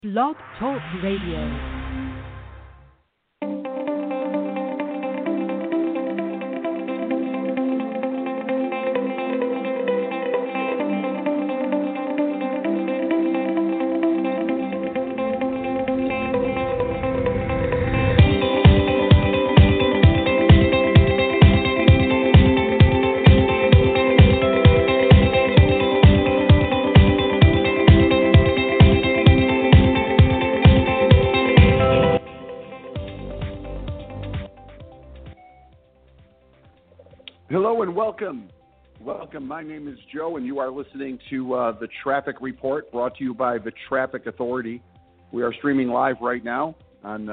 Blog Talk Radio. Hello and welcome. Welcome. My name is Joe, and you are listening to the Traffic Report, brought to you by the Traffic Authority. We are streaming live right now on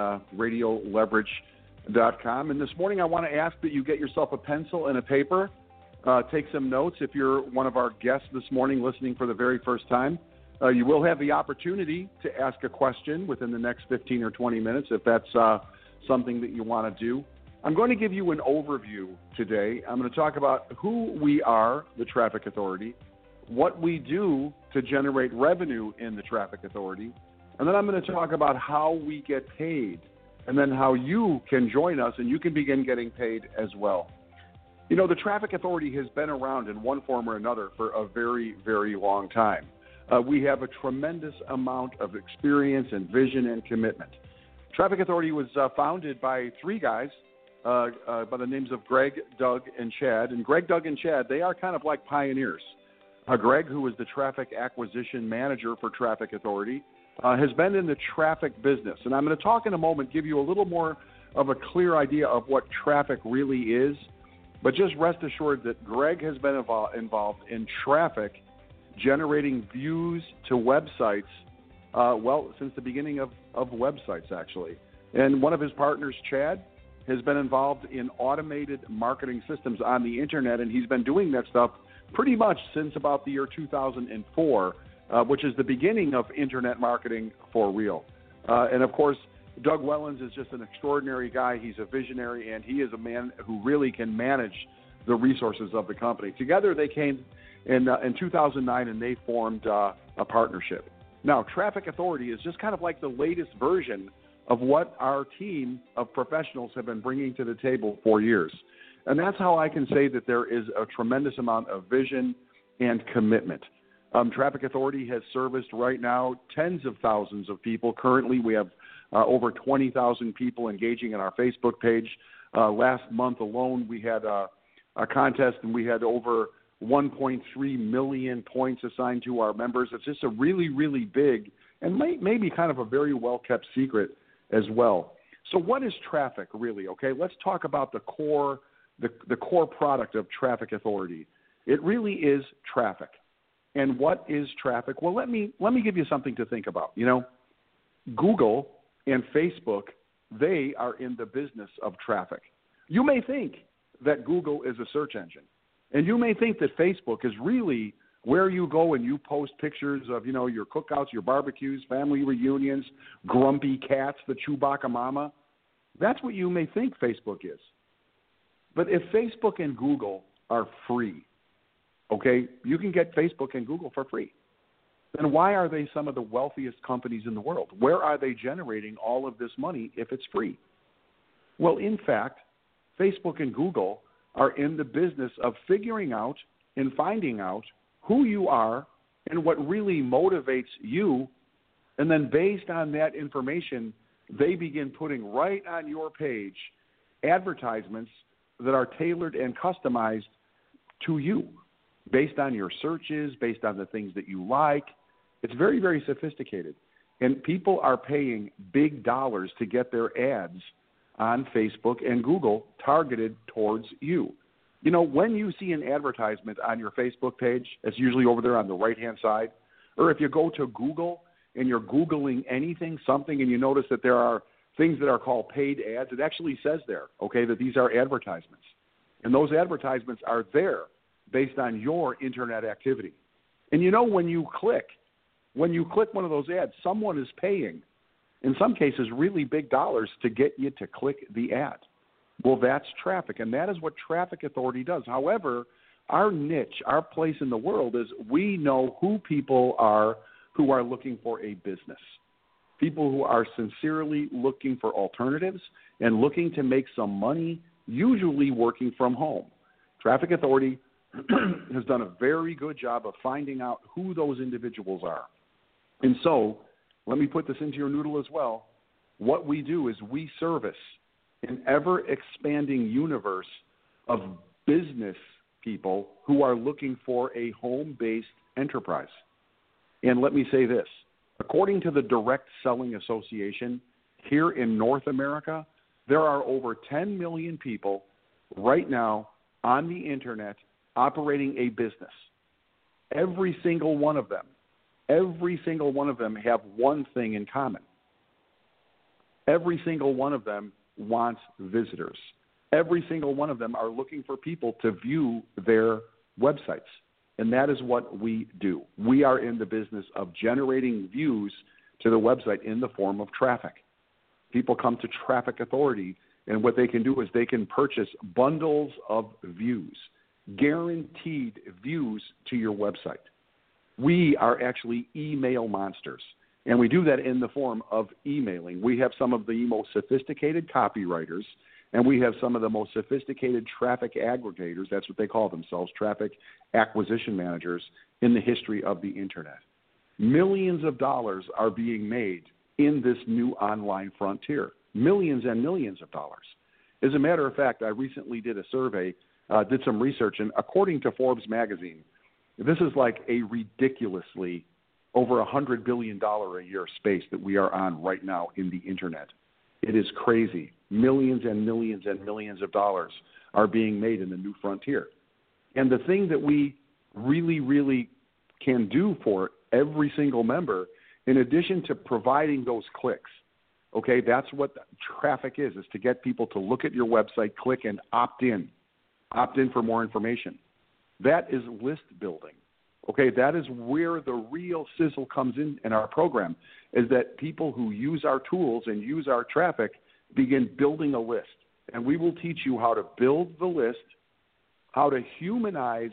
RadioLeverage.com. And this morning I want to ask that you get yourself a pencil and a paper. Take some notes if you're one of our guests this morning listening for the very first time. You will have the opportunity to ask a question within the next 15 or 20 minutes if that's something that you want to do. I'm going to give you an overview today. I'm going to talk about who we are, the Traffic Authority, what we do to generate revenue in the Traffic Authority, and then I'm going to talk about how we get paid, and then how you can join us and you can begin getting paid as well. You know, the Traffic Authority has been around in one form or another for a very, very long time. We have a tremendous amount of experience and vision and commitment. Traffic Authority was founded by three guys by the names of Greg, Doug, and Chad. And Greg, Doug, and Chad, they are kind of like pioneers. Greg, who is the traffic acquisition manager for Traffic Authority, has been in the traffic business. And I'm going to talk in a moment, give you a little more of a clear idea of what traffic really is. But just rest assured that Greg has been involved in traffic, generating views to websites, since the beginning of websites, actually. And one of his partners, Chad, has been involved in automated marketing systems on the internet, and he's been doing that stuff pretty much since about the year 2004, which is the beginning of internet marketing for real. And, of course, Doug Wellens is just an extraordinary guy. He's a visionary, and he is a man who really can manage the resources of the company. Together they came in 2009, and they formed a partnership. Now, Traffic Authority is just kind of like the latest version of what our team of professionals have been bringing to the table for years. And that's how I can say that there is a tremendous amount of vision and commitment. Traffic Authority has serviced right now tens of thousands of people. Currently, we have over 20,000 people engaging in our Facebook page. Last month alone, we had a contest, and we had over 1.3 million points assigned to our members. It's just a really, really big and maybe kind of a very well-kept secret as well. So what is traffic really? Okay, let's talk about the core product of Traffic Authority. It really is traffic. And what is traffic? Well, let me give you something to think about. You know, Google and Facebook, they are in the business of traffic. You may think that Google is a search engine, and you may think that Facebook is really where you go and you post pictures of, you know, your cookouts, your barbecues, family reunions, grumpy cats, the Chewbacca mama. That's what you may think Facebook is. But if Facebook and Google are free, okay, you can get Facebook and Google for free, then why are they some of the wealthiest companies in the world? Where are they generating all of this money if it's free? Well, in fact, Facebook and Google are in the business of figuring out and finding out who you are and what really motivates you, and then based on that information, they begin putting right on your page advertisements that are tailored and customized to you based on your searches, based on the things that you like. It's very, very sophisticated, and people are paying big dollars to get their ads on Facebook and Google targeted towards you. You know, when you see an advertisement on your Facebook page, it's usually over there on the right-hand side. Or if you go to Google and you're Googling anything, something, and you notice that there are things that are called paid ads, it actually says there, okay, that these are advertisements. And those advertisements are there based on your internet activity. And you know, when you click one of those ads, someone is paying, in some cases, really big dollars to get you to click the ad. Well, that's traffic, and that is what Traffic Authority does. However, our niche, our place in the world is we know who people are who are looking for a business. people who are sincerely looking for alternatives and looking to make some money, usually working from home. Traffic Authority has done a very good job of finding out who those individuals are. And so, let me put this into your noodle as well. What we do is we service an ever-expanding universe of business people who are looking for a home-based enterprise. And let me say this. According to the Direct Selling Association, here in North America, there are over 10 million people right now on the internet operating a business. Every single one of them have one thing in common. Every single one of them wants visitors. Every single one of them are looking for people to view their websites. And that is what we do. We are in the business of generating views to the website in the form of traffic. People come to Traffic Authority, and what they can do is they can purchase bundles of views, guaranteed views to your website. We are actually email monsters, and we do that in the form of emailing. We have some of the most sophisticated copywriters, and we have some of the most sophisticated traffic aggregators, that's what they call themselves, traffic acquisition managers, in the history of the internet. Millions of dollars are being made in this new online frontier. Millions and millions of dollars. As a matter of fact, I recently did a survey, did some research, and according to Forbes magazine, this is like a ridiculously over $100 billion a year space that we are on right now in the internet. It is crazy. Millions and millions and millions of dollars are being made in the new frontier. And the thing that we really, really can do for every single member, in addition to providing those clicks, okay, that's what traffic is to get people to look at your website, click, and opt in for more information. That is list building. Okay, that is where the real sizzle comes in our program, is that people who use our tools and use our traffic begin building a list. And we will teach you how to build the list, how to humanize,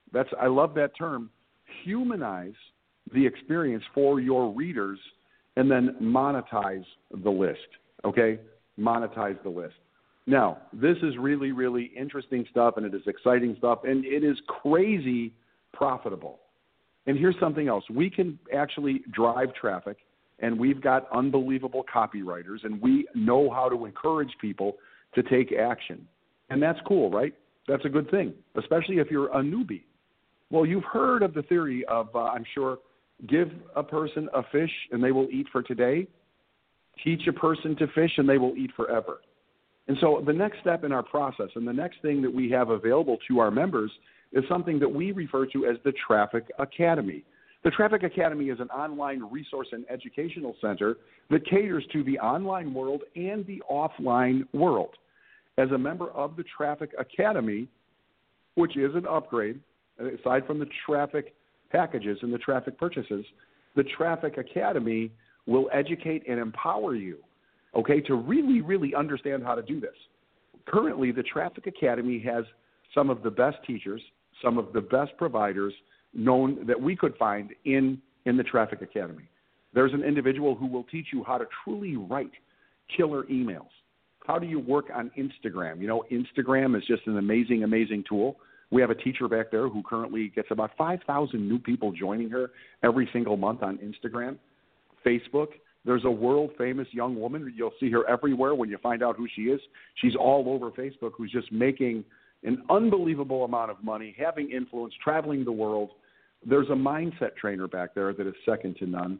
I love that term, humanize the experience for your readers, and then monetize the list, okay? Monetize the list. Now, this is really, really interesting stuff, and it is exciting stuff, and it is crazy profitable. And here's something else. We can actually drive traffic, and we've got unbelievable copywriters, and we know how to encourage people to take action. And that's cool, right? That's a good thing, especially if you're a newbie. Well, you've heard of the theory of, I'm sure, give a person a fish and they will eat for today. Teach a person to fish and they will eat forever. And so the next step in our process and the next thing that we have available to our members is something that we refer to as the Traffic Academy. The Traffic Academy is an online resource and educational center that caters to the online world and the offline world. As a member of the Traffic Academy, which is an upgrade, aside from the traffic packages and the traffic purchases, the Traffic Academy will educate and empower you, okay, to really, really understand how to do this. Currently, the Traffic Academy has some of the best teachers, some of the best providers known that we could find in the Traffic Academy. There's an individual who will teach you how to truly write killer emails. How do you work on Instagram? You know, Instagram is just an amazing, amazing tool. We have a teacher back there who currently gets about 5,000 new people joining her every single month on Instagram. Facebook, there's a world-famous young woman. You'll see her everywhere when you find out who she is. She's all over Facebook, who's just making an unbelievable amount of money, having influence, traveling the world. There's a mindset trainer back there that is second to none.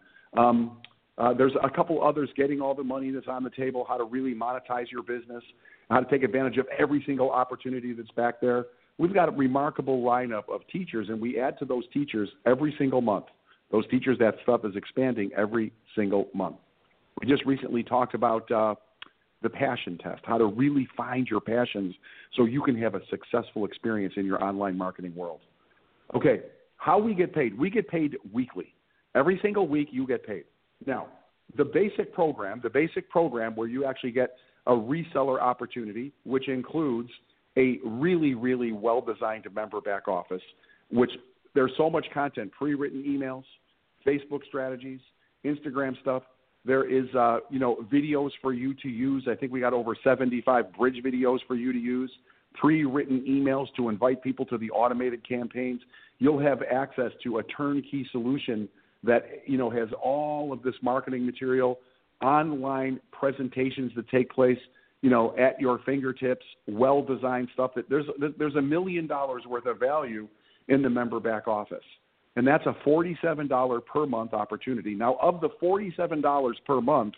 There's a couple others getting all the money that's on the table, how to really monetize your business, how to take advantage of every single opportunity that's back there. We've got a remarkable lineup of teachers, and we add to those teachers every single month. Those teachers, that stuff is expanding every single month. We just recently talked about the passion test, how to really find your passions so you can have a successful experience in your online marketing world. Okay, how we get paid? We get paid weekly. Every single week you get paid. Now, the basic program where you actually get a reseller opportunity, which includes a really, really well-designed member back office, which there's so much content, pre-written emails, Facebook strategies, Instagram stuff. There is, videos for you to use. I think we got over 75 bridge videos for you to use, pre-written emails to invite people to the automated campaigns. You'll have access to a turnkey solution that, has all of this marketing material, online presentations that take place, at your fingertips, well-designed stuff. That there's $1 million worth of value in the member back office. And that's a $47 per month opportunity. Now, of the $47 per month,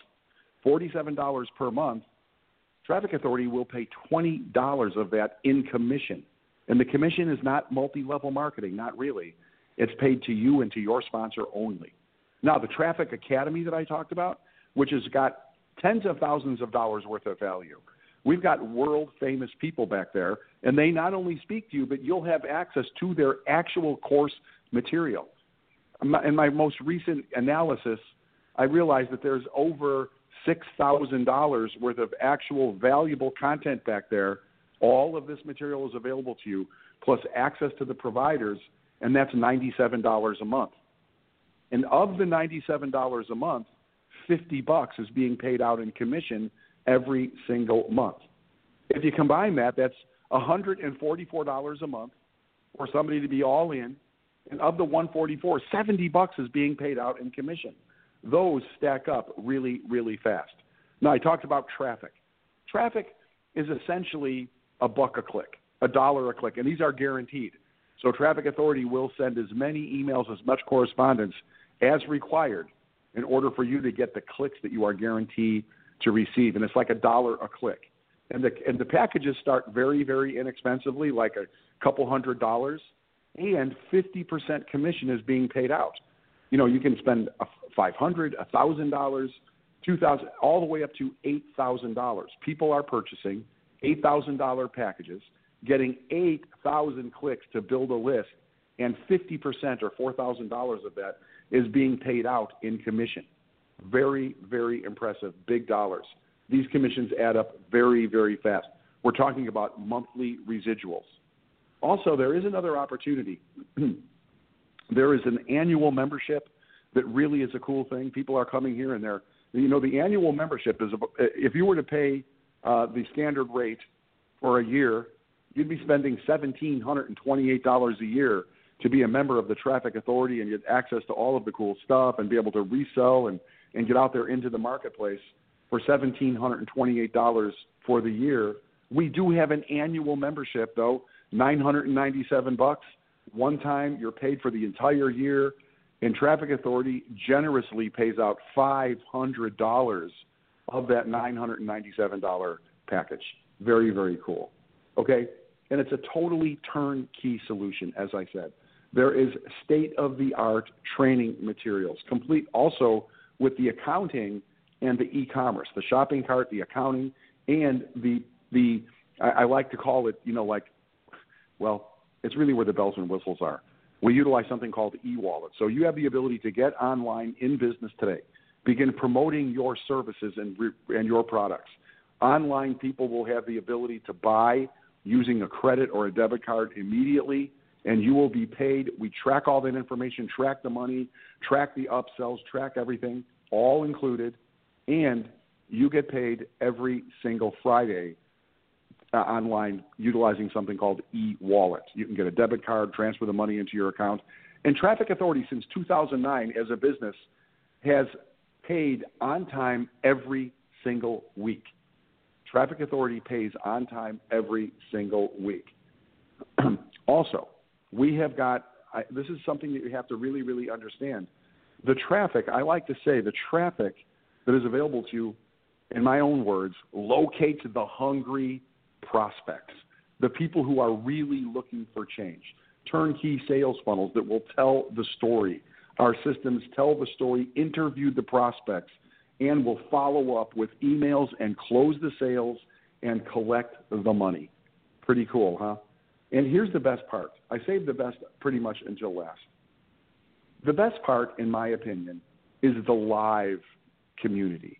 Traffic Authority will pay $20 of that in commission. And the commission is not multi-level marketing, not really. It's paid to you and to your sponsor only. Now, the Traffic Academy that I talked about, which has got tens of thousands of dollars worth of value. We've got world-famous people back there, and they not only speak to you, but you'll have access to their actual course material. In my most recent analysis, I realized that there's over $6,000 worth of actual valuable content back there. All of this material is available to you, plus access to the providers, and that's $97 a month. And of the $97 a month, $50 is being paid out in commission every single month. If you combine that, that's $144 a month for somebody to be all in. And of the $144, $70 is being paid out in commission. Those stack up really, really fast. Now, I talked about traffic. Traffic is essentially $1 a click, $1 a click, and these are guaranteed. So Traffic Authority will send as many emails, as much correspondence as required in order for you to get the clicks that you are guaranteed to receive. And it's like $1 a click. And the packages start very, very inexpensively, like a couple $100, and 50% commission is being paid out. You can spend $500, $1,000, $2,000, all the way up to $8,000. People are purchasing $8,000 packages, getting 8,000 clicks to build a list, and 50% or $4,000 of that is being paid out in commission. Very, very impressive, big dollars. These commissions add up very, very fast. We're talking about monthly residuals. Also, there is another opportunity. There is an annual membership that really is a cool thing. People are coming here and the annual membership is, if you were to pay the standard rate for a year, you'd be spending $1,728 a year to be a member of the Traffic Authority and get access to all of the cool stuff and be able to resell and get out there into the marketplace for $1,728 for the year. We do have an annual membership, though, $997. One time, you're paid for the entire year, and Traffic Authority generously pays out $500 of that $997 package. Very, very cool. Okay? And it's a totally turnkey solution, as I said. There is state-of-the-art training materials, complete also with the accounting and the e-commerce, the shopping cart, the accounting, and I like to call it, it's really where the bells and whistles are. We utilize something called e-wallet. So you have the ability to get online in business today, begin promoting your services and your products. Online people will have the ability to buy using a credit or a debit card immediately, and you will be paid. We track all that information, track the money, track the upsells, track everything, all included, and you get paid every single Friday online utilizing something called e-wallet. You can get a debit card, transfer the money into your account. And Traffic Authority, since 2009 as a business, has paid on time every single week. Traffic Authority pays on time every single week. Also, we have got, this is something that you have to really, really understand. The traffic, I like to say, the traffic that is available to you, in my own words, locates the hungry prospects, the people who are really looking for change. Turnkey sales funnels that will tell the story. Our systems tell the story, interview the prospects, and will follow up with emails and close the sales and collect the money. Pretty cool, huh? And here's the best part. I saved the best pretty much until last. The best part, in my opinion, is the live community.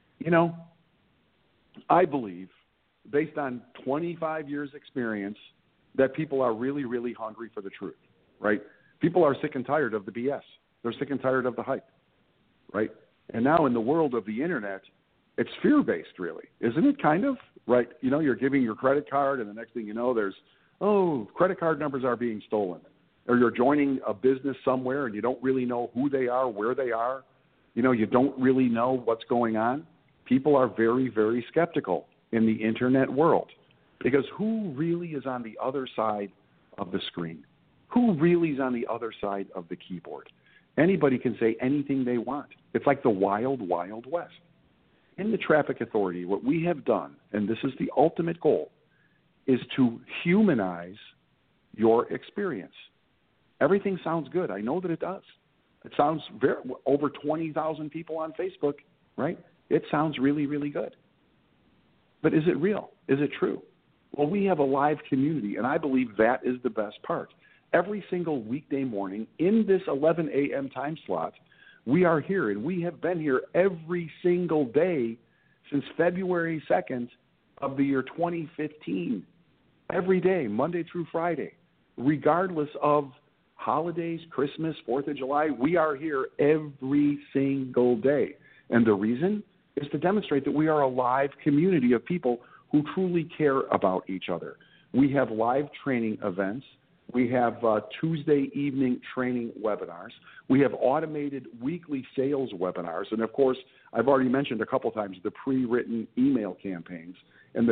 I believe, based on 25 years' experience, that people are really, really hungry for the truth, right? People are sick and tired of the BS. They're sick and tired of the hype, right? And now in the world of the internet, it's fear-based, really, isn't it? Kind of, right? You know, you're giving your credit card, and the next thing you know, there's, credit card numbers are being stolen. Or you're joining a business somewhere, and you don't really know who they are, where they are. You know, you don't really know what's going on. People are very, very skeptical in the internet world because who really is on the other side of the screen? Who really is on the other side of the keyboard? Anybody can say anything they want. It's like the wild, wild west. In the Traffic Authority, what we have done, and this is the ultimate goal, is to humanize your experience. Everything sounds good. I know that it does. It sounds over 20,000 people on Facebook, right? It sounds really, really good. But is it real? Is it true? Well, we have a live community, and I believe that is the best part. Every single weekday morning in this 11 a.m. time slot, we are here, and we have been here every single day since February 2nd of the year 2015. Every day, Monday through Friday, regardless of holidays, Christmas, 4th of July, we are here every single day. And the reason is to demonstrate that we are a live community of people who truly care about each other. We have live training events. We have Tuesday evening training webinars. We have automated weekly sales webinars. And, of course, I've already mentioned a couple times the pre-written email campaigns and the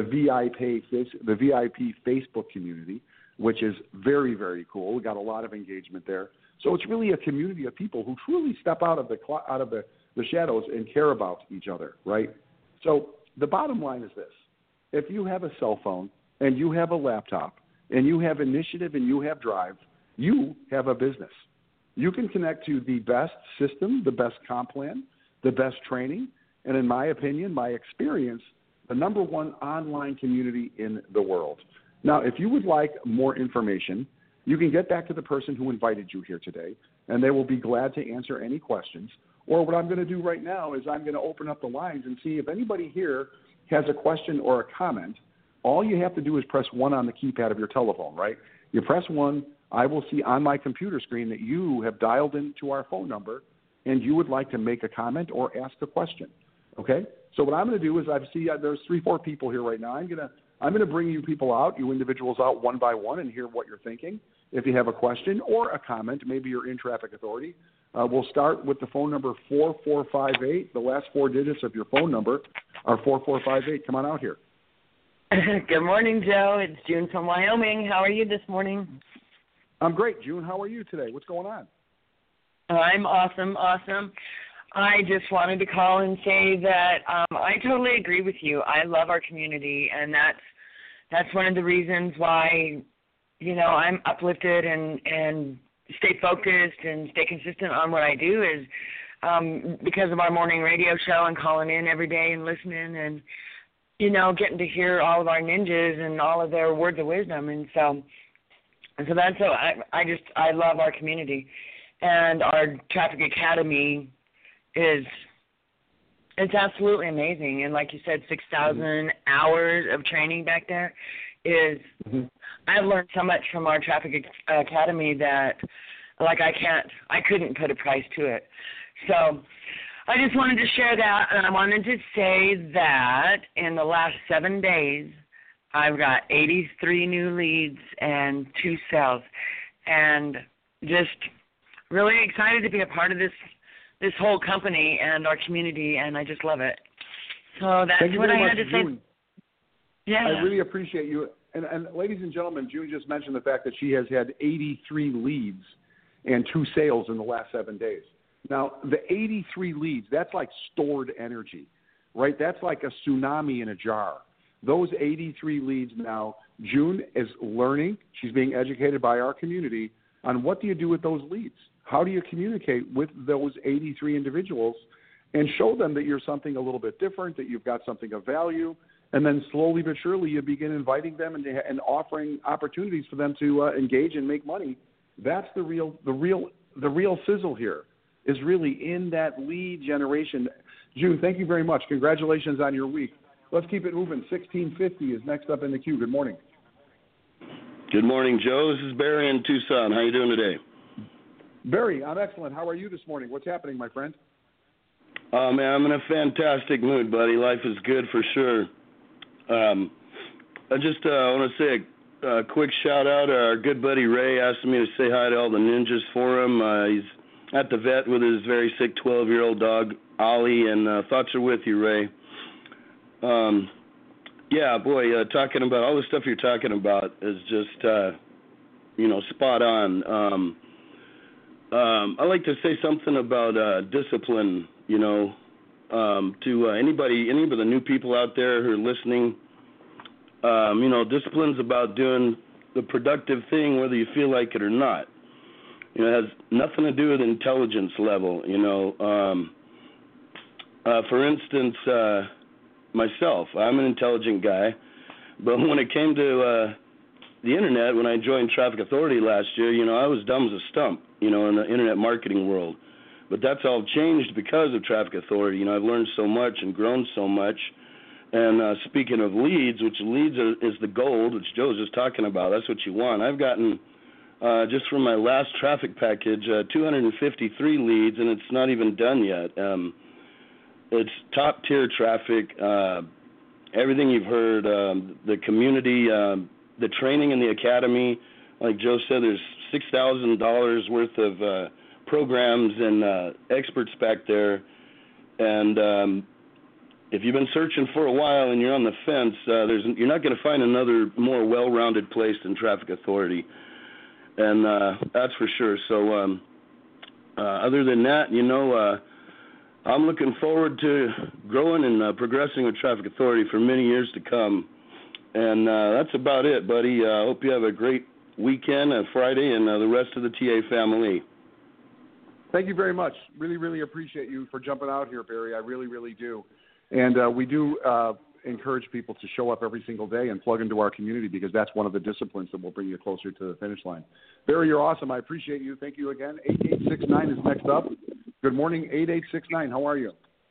VIP Facebook community, which is very, very cool. We got a lot of engagement there. So it's really a community of people who truly step out of the shadows and care about each other, right? So the bottom line is this. If you have a cell phone and you have a laptop and you have initiative and you have drive, you have a business. You can connect to the best system, the best comp plan, the best training, and in my opinion, my experience, the number one online community in the world. Now, if you would like more information, you can get back to the person who invited you here today, and they will be glad to answer any questions. Or what I'm going to do right now is I'm going to open up the lines and see if anybody here has a question or a comment. All you have to do is press 1 on the keypad of your telephone, right? You press 1, I will see on my computer screen that you have dialed into our phone number and you would like to make a comment or ask a question, okay? So what I'm going to do is I see there's 3-4 people here right now. I'm going to bring you people out, you individuals out one by one and hear what you're thinking. If you have a question or a comment, maybe you're in Traffic Authority, we'll start with the phone number 4458. The last 4 digits of your phone number are 4458. Come on out here. Good morning, Joe. It's June from Wyoming. How are you this morning? I'm great, June. How are you today? What's going on? I'm awesome. I just wanted to call and say that I totally agree with you. I love our community, and that's one of the reasons why, you know, I'm uplifted and stay focused and stay consistent on what I do is because of our morning radio show and calling in every day and listening and, you know, getting to hear all of our ninjas and all of their words of wisdom. And so that's so I love our community. And our Traffic Academy it's absolutely amazing. And like you said, 6,000 hours of training back there is I've learned so much from our Traffic Academy that like I couldn't put a price to it. So I just wanted to share that, and I wanted to say that in the last 7 days, I've got 83 new leads and 2 sales, and just really excited to be a part of this whole company and our community, and I just love it. So that's what I had to say. Yeah, I really appreciate you. And ladies and gentlemen, June just mentioned the fact that she has had 83 leads and 2 sales in the last 7 days. Now, the 83 leads, that's like stored energy, right? That's like a tsunami in a jar. Those 83 leads now, June is learning. She's being educated by our community on what do you do with those leads? How do you communicate with those 83 individuals and show them that you're something a little bit different, that you've got something of value, and then slowly but surely you begin inviting them and offering opportunities for them to engage and make money. That's the real sizzle here is really in that lead generation. June, thank you very much. Congratulations on your week. Let's keep it moving. 1650 is next up in the queue. Good morning. Good morning, Joe. This is Barry in Tucson. How are you doing today? Barry, I'm excellent. How are you this morning? What's happening, my friend? Oh, man, I'm in a fantastic mood, buddy. Life is good for sure. I just want to say a quick shout-out. Our good buddy Ray asked me to say hi to all the ninjas for him. He's at the vet with his very sick 12-year-old dog, Ollie, and thoughts are with you, Ray. Yeah, boy, talking about all the stuff you're talking about is just, spot on. I like to say something about discipline, to anybody, any of the new people out there who are listening. Discipline's about doing the productive thing whether you feel like it or not. It has nothing to do with intelligence level, For instance, myself, I'm an intelligent guy, but when it came to the internet, when I joined Traffic Authority last year, I was dumb as a stump, in the internet marketing world. But that's all changed because of Traffic Authority. I've learned so much and grown so much. And speaking of leads, which leads is the gold, which Joe was just talking about, that's what you want. I've gotten, just from my last traffic package, 253 leads, and it's not even done yet. It's top-tier traffic, everything you've heard, the community, the training in the academy. Like Joe said, there's $6,000 worth of programs and experts back there. And if you've been searching for a while and you're on the fence, you're not going to find another more well-rounded place than Traffic Authority. And that's for sure. So other than that, I'm looking forward to growing and progressing with Traffic Authority for many years to come. And that's about it, buddy. I hope you have a great weekend, Friday, and the rest of the TA family. Thank you very much. Really, really appreciate you for jumping out here, Barry. I really, really do. And we do encourage people to show up every single day and plug into our community because that's one of the disciplines that will bring you closer to the finish line. Barry, you're awesome. I appreciate you. Thank you again. 8869 is next up. Good morning, 8869. How are you?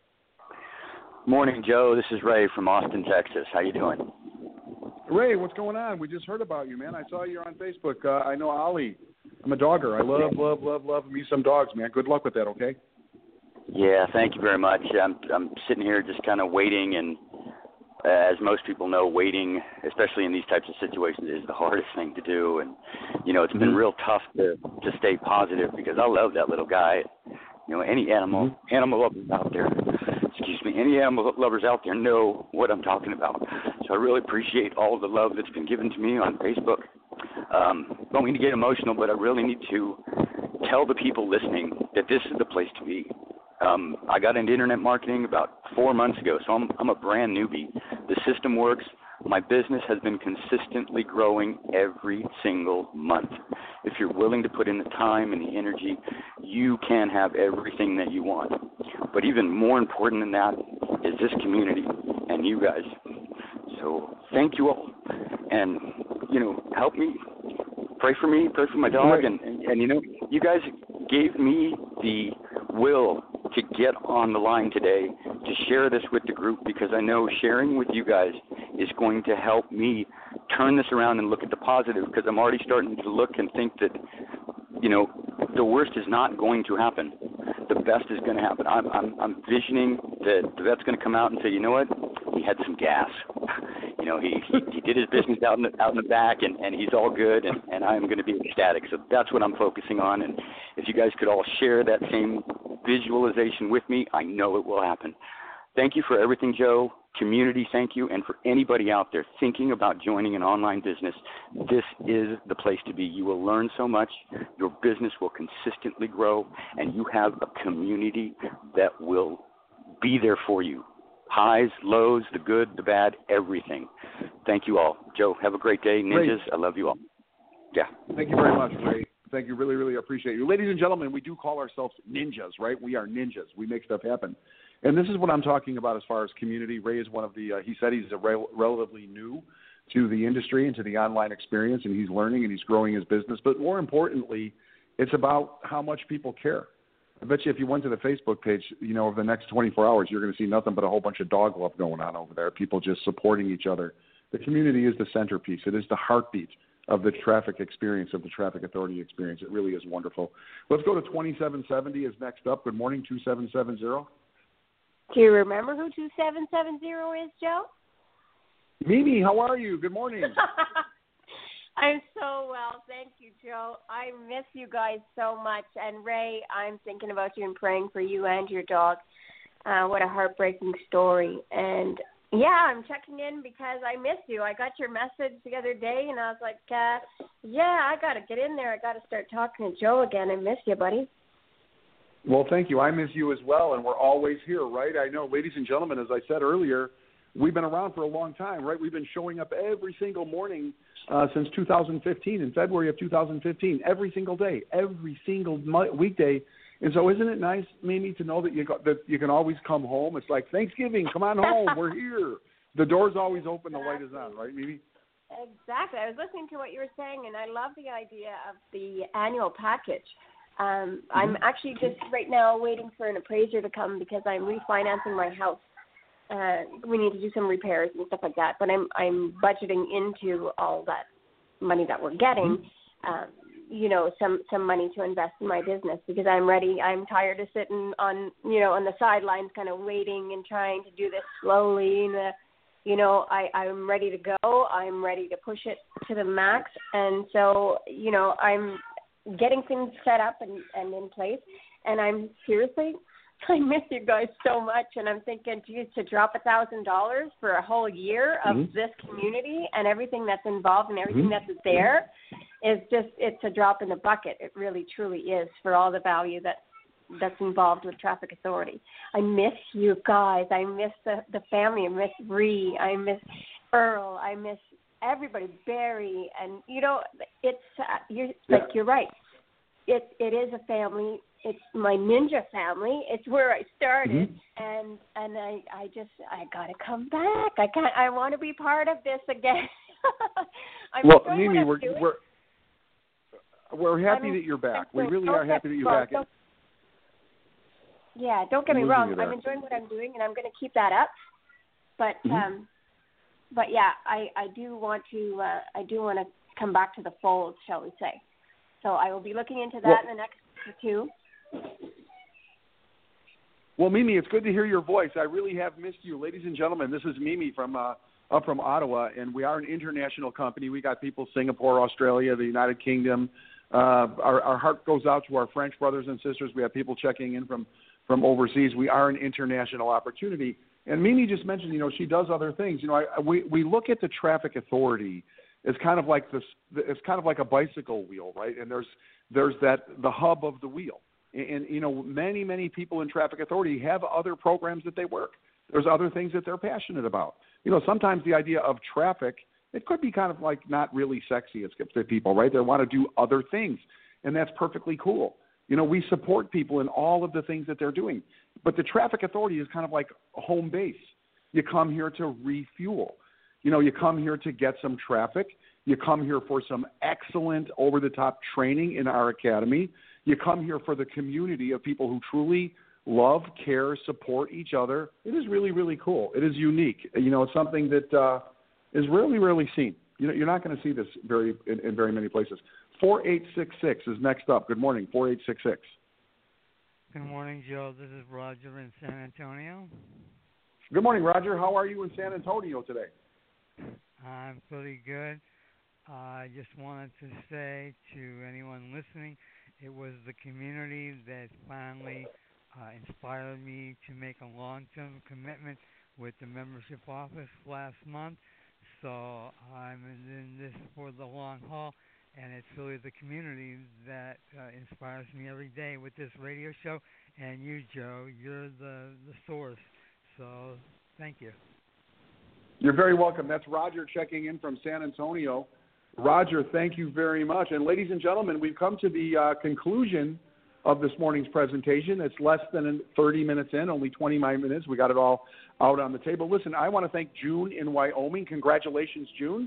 Morning, Joe. This is Ray from Austin, Texas. How you doing? Ray, what's going on? We just heard about you, man. I saw you on Facebook. I know Ollie. I'm a dogger. I love me some dogs, man. Good luck with that, okay? Yeah, thank you very much. I'm sitting here just kind of waiting, and as most people know, waiting, especially in these types of situations, is the hardest thing to do. And, it's been real tough to stay positive because I love that little guy. Any animal lovers out there, any animal lovers out there know what I'm talking about. So I really appreciate all the love that's been given to me on Facebook. Don't mean to get emotional, but I really need to tell the people listening that this is the place to be. I got into internet marketing about 4 months ago, so I'm a brand newbie. The system works. My business has been consistently growing every single month. If you're willing to put in the time and the energy, you can have everything that you want. But even more important than that is this community and you guys. So thank you all. And, help me, pray for me, pray for my dog. And you guys gave me the will to get on the line today to share this with the group because I know sharing with you guys is going to help me turn this around and look at the positive because I'm already starting to look and think that, the worst is not going to happen. The best is going to happen. I'm visioning that the vet's going to come out and say, you know what, he had some gas. He did his business out in the back, and he's all good, and I'm going to be ecstatic. So that's what I'm focusing on. And if you guys could all share that same visualization with me, I know it will happen. Thank you for everything, Joe. Community, thank you. And for anybody out there thinking about joining an online business, this is the place to be. You will learn so much. Your business will consistently grow, and you have a community that will be there for you. Highs, lows, the good, the bad, everything. Thank you all. Joe, have a great day. Ninjas, I love you all. Yeah. Thank you very much, Ray. Thank you. Really, really appreciate you. Ladies and gentlemen, we do call ourselves ninjas, right? We are ninjas. We make stuff happen. And this is what I'm talking about as far as community. Ray is one of the, he said he's relatively new to the industry and to the online experience, and he's learning and he's growing his business. But more importantly, it's about how much people care. I bet you if you went to the Facebook page, over the next 24 hours, you're going to see nothing but a whole bunch of dog love going on over there, people just supporting each other. The community is the centerpiece. It is the heartbeat of the traffic experience, of the Traffic Authority experience. It really is wonderful. Let's go to 2770 is next up. Good morning, 2770. Do you remember who 2770 is, Joe? Mimi, how are you? Good morning. I'm so well. Thank you, Joe. I miss you guys so much. And Ray, I'm thinking about you and praying for you and your dog. What a heartbreaking story. And, yeah, I'm checking in because I missed you. I got your message the other day, and I was like, I got to get in there. I got to start talking to Joe again. I miss you, buddy. Well, thank you. I miss you as well, and we're always here, right? I know, ladies and gentlemen, as I said earlier, we've been around for a long time, right? We've been showing up every single morning since 2015, in February of 2015, every single day, every single weekday. And so isn't it nice, Mimi, to know that you can always come home? It's like Thanksgiving, come on home, we're here. The door's always open, the light is on, right, Mimi? Exactly. I was listening to what you were saying, and I love the idea of the annual package. I'm actually just right now waiting for an appraiser to come because I'm refinancing my house. We need to do some repairs and stuff like that, but I'm budgeting into all that money that we're getting, some money to invest in my business because I'm ready. I'm tired of sitting on the sidelines kind of waiting and trying to do this slowly. I'm ready to go. I'm ready to push it to the max. And so, I'm getting things set up and in place. And I miss you guys so much. And I'm thinking, geez, to drop $1,000 for a whole year of this community and everything that's involved and everything that's there is just, it's a drop in the bucket. It really, truly is for all the value that's involved with Traffic Authority. I miss you guys. I miss the family. I miss Ree. I miss Earl. I miss everybody, Barry. And, you're right. It is a family. It's my ninja family. It's where I started, and I gotta come back. I want to be part of this again. Mimi, we're happy that you're back. We really are happy that you're back. Don't get me wrong. I'm enjoying what I'm doing, and I'm going to keep that up. But I do want to come back to the fold, shall we say? So I will be looking into that in the next two. Well, Mimi, it's good to hear your voice. I really have missed you. Ladies and gentlemen, this is Mimi from up from Ottawa, and we are an international company. We got people Singapore, Australia, the United Kingdom. Our heart goes out to our French brothers and sisters. We have people checking in from overseas. We are an international opportunity. And Mimi just mentioned, she does other things. We look at the Traffic Authority as kind of like it's kind of like a bicycle wheel, right? And there's the hub of the wheel. And, many, many people in Traffic Authority have other programs that they work. There's other things that they're passionate about. Sometimes the idea of traffic, it could be kind of like not really sexy to people, right? They want to do other things, and that's perfectly cool. We support people in all of the things that they're doing. But the Traffic Authority is kind of like a home base. You come here to refuel. You come here to get some traffic. You come here for some excellent over-the-top training in our academy. You come here for the community of people who truly love, care, support each other. It is really, really cool. It is unique. It's something that is rarely, rarely seen. You're not going to see this in very many places. 4866 is next up. Good morning, 4866. Good morning, Joe. This is Roger in San Antonio. Good morning, Roger. How are you in San Antonio today? I'm pretty good. I just wanted to say to anyone listening, it was the community that finally inspired me to make a long-term commitment with the membership office last month. So I'm in this for the long haul, and it's really the community that inspires me every day with this radio show. And you, Joe, you're the source. So thank you. You're very welcome. That's Roger checking in from San Antonio. Roger, thank you very much. And ladies and gentlemen, we've come to the conclusion of this morning's presentation. It's less than 30 minutes in, only 29 minutes. We got it all out on the table. Listen, I want to thank June in Wyoming. Congratulations, June.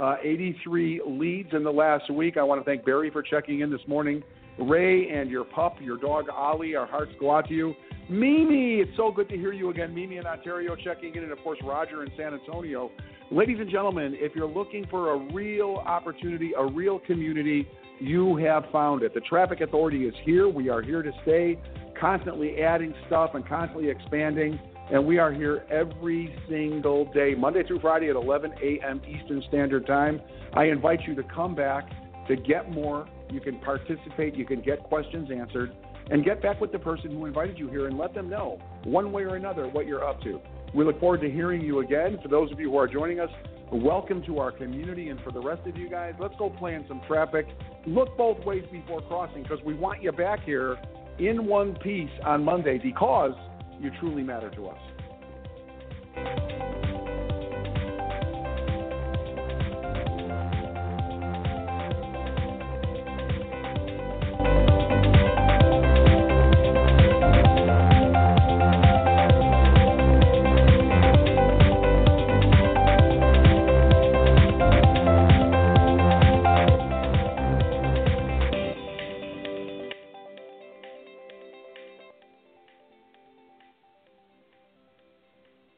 83 leads in the last week. I want to thank Barry for checking in this morning. Ray and your pup, your dog, Ollie, our hearts go out to you. Mimi, it's so good to hear you again. Mimi in Ontario checking in, and, of course, Roger in San Antonio. Ladies and gentlemen, if you're looking for a real opportunity, a real community, you have found it. The Traffic Authority is here. We are here to stay, constantly adding stuff and constantly expanding. And we are here every single day, Monday through Friday at 11 a.m. Eastern Standard Time. I invite you to come back to get more. You can participate. You can get questions answered. And get back with the person who invited you here and let them know, one way or another, what you're up to. We look forward to hearing you again. For those of you who are joining us, welcome to our community. And for the rest of you guys, let's go play in some traffic. Look both ways before crossing, because we want you back here in one piece on Monday, because you truly matter to us.